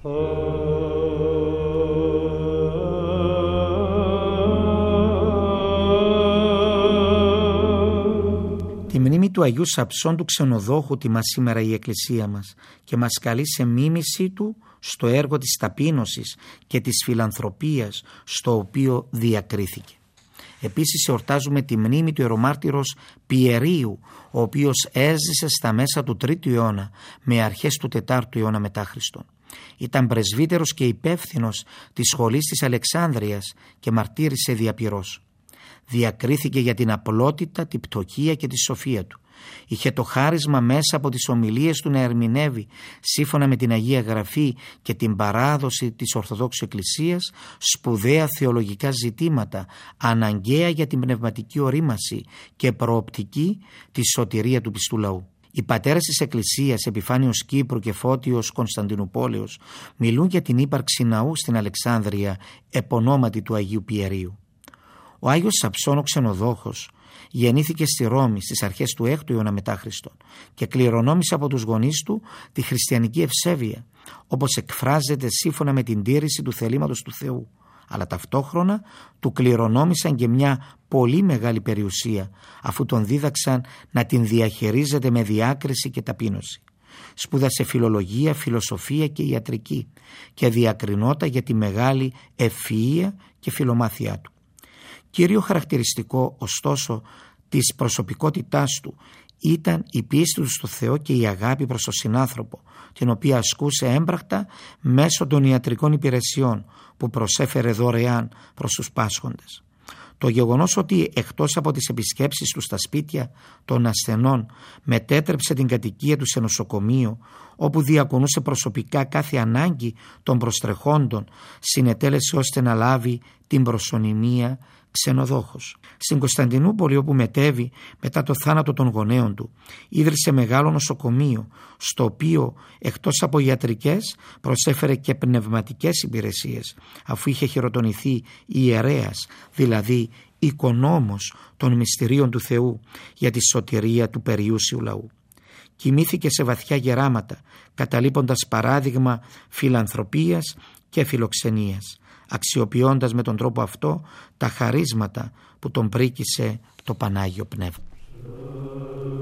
Τη μνήμη του Αγίου Σαψόν του Ξενοδόχου τιμά σήμερα η Εκκλησία μας και μας καλεί σε μίμηση του στο έργο της ταπείνωσης και της φιλανθρωπίας στο οποίο διακρίθηκε. Επίσης εορτάζουμε τη μνήμη του ιερομάρτυρος Πιερίου, ο οποίος έζησε στα μέσα του 3ου αιώνα με αρχές του 4ου αιώνα μετά Χριστόν. Ήταν πρεσβύτερος και υπεύθυνος της σχολής της Αλεξάνδρειας και μαρτύρησε διαπυρός. Διακρίθηκε για την απλότητα, την πτωχία και τη σοφία του. Είχε το χάρισμα μέσα από τις ομιλίες του να ερμηνεύει σύμφωνα με την Αγία Γραφή και την παράδοση της Ορθοδόξου Εκκλησίας σπουδαία θεολογικά ζητήματα αναγκαία για την πνευματική ορίμαση και προοπτική τη σωτηρία του πιστού λαού. Οι πατέρες της Εκκλησίας Επιφάνιος Κύπρου και Φώτιος Κωνσταντινουπόλεως μιλούν για την ύπαρξη ναού στην Αλεξάνδρεια επωνόματι του Αγίου Πιερίου. Ο Άγιος Σαψόν ο Ξενοδόχος γεννήθηκε στη Ρώμη στις αρχές του 6ου αιώνα μετά Χριστόν και κληρονόμησε από τους γονείς του τη χριστιανική ευσέβεια, όπως εκφράζεται σύμφωνα με την τήρηση του θελήματος του Θεού, αλλά ταυτόχρονα του κληρονόμησαν και μια πολύ μεγάλη περιουσία, αφού τον δίδαξαν να την διαχειρίζεται με διάκριση και ταπείνωση. Σπούδασε φιλολογία, φιλοσοφία και ιατρική και διακρινόταν για τη μεγάλη ευφυΐα και φιλομάθειά του. Κύριο χαρακτηριστικό, ωστόσο, της προσωπικότητάς του ήταν η πίστη του στο Θεό και η αγάπη προς τον συνάνθρωπο, την οποία ασκούσε έμπρακτα μέσω των ιατρικών υπηρεσιών που προσέφερε δωρεάν προς τους πάσχοντες. Το γεγονός ότι εκτός από τις επισκέψεις του στα σπίτια των ασθενών μετέτρεψε την κατοικία του σε νοσοκομείο, όπου διακονούσε προσωπικά κάθε ανάγκη των προστρεχόντων, συνετέλεσε ώστε να λάβει την προσωνυμία Ξενοδόχος. Στην Κωνσταντινούπολη, όπου μετέβη μετά το θάνατο των γονέων του, ίδρυσε μεγάλο νοσοκομείο, στο οποίο εκτός από ιατρικές προσέφερε και πνευματικές υπηρεσίες, αφού είχε χειροτονηθεί ιερέας, δηλαδή οικονόμος των μυστηρίων του Θεού για τη σωτηρία του περιούσιου λαού. Κοιμήθηκε σε βαθιά γεράματα, καταλείποντας παράδειγμα φιλανθρωπίας και φιλοξενίας, αξιοποιώντας με τον τρόπο αυτό τα χαρίσματα που τον πρίκησε το Πανάγιο Πνεύμα.